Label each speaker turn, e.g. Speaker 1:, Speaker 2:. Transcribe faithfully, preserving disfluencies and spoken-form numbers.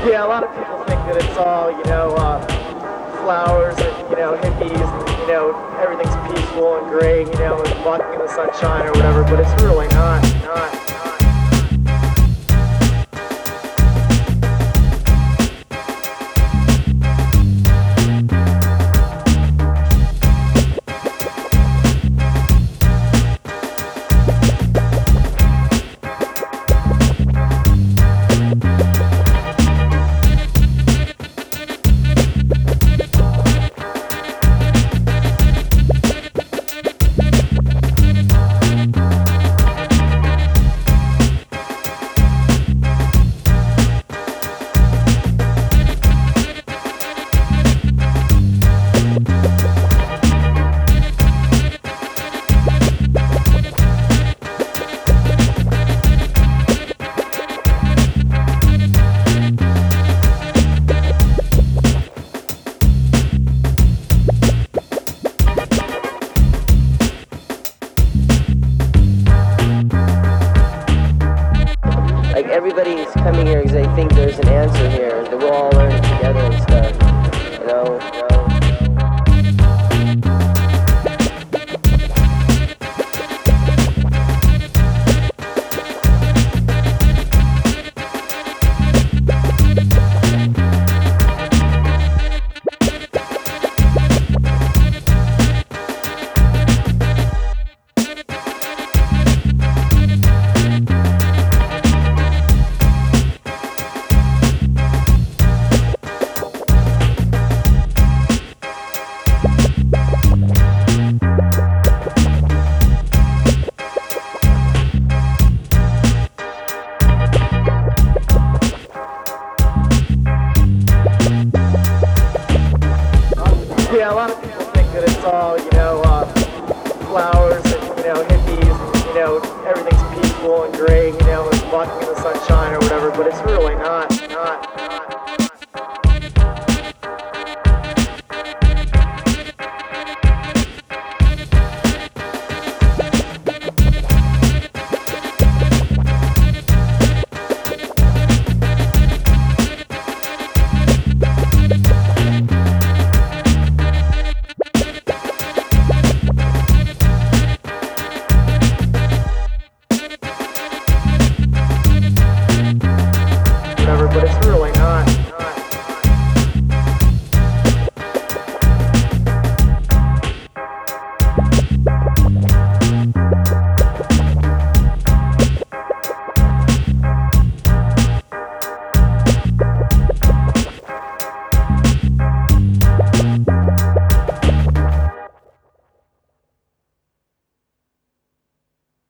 Speaker 1: Yeah, a lot of people think that it's all, you know, uh, flowers and, you know, hippies and, you know, everything's peaceful and great, you know, and walking in the sunshine or whatever, but it's really not, not, not.
Speaker 2: Like, everybody's coming here because they think there's an answer here, that we'll all learn it together and stuff, you know, you know.
Speaker 1: Yeah, a lot of people think that it's all, you know, uh, flowers and, you know, hippies and, you know, everything's peaceful and great, you know, and walking in the sunshine or whatever, but it's really not.